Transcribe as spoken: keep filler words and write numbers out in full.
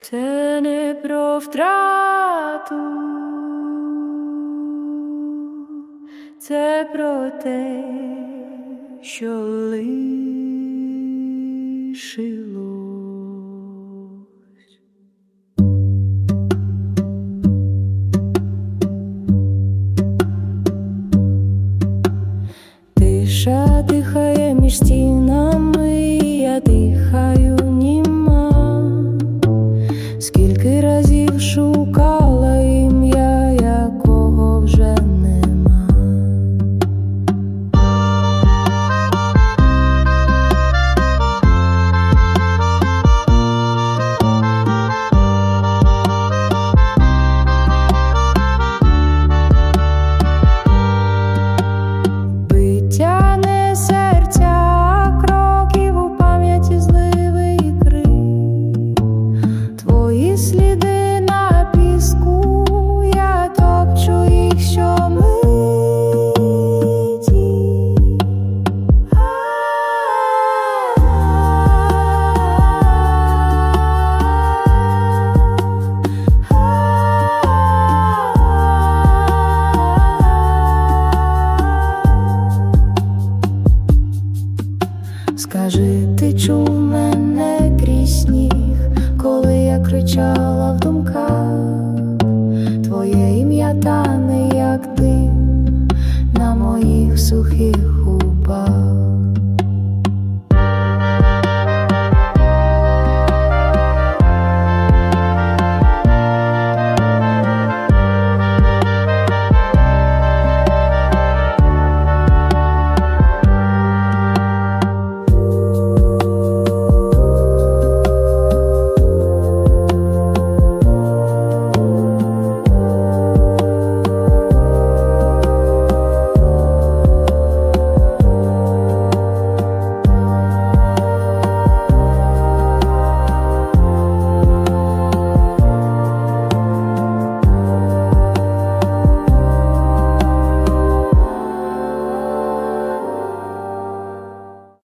Це не про втрату, це про те, що лишилось. Тиша дихає між стінами, я дихаю німа. Скільки разів шукала ім'я, якого вже нема. Биття не серця, а кроків у пам'яті зливи і крик. Твої сліди на піску, я топчу їх щомиті. Скажи, ти чув мене крізь сніг, коли я кричала в думках?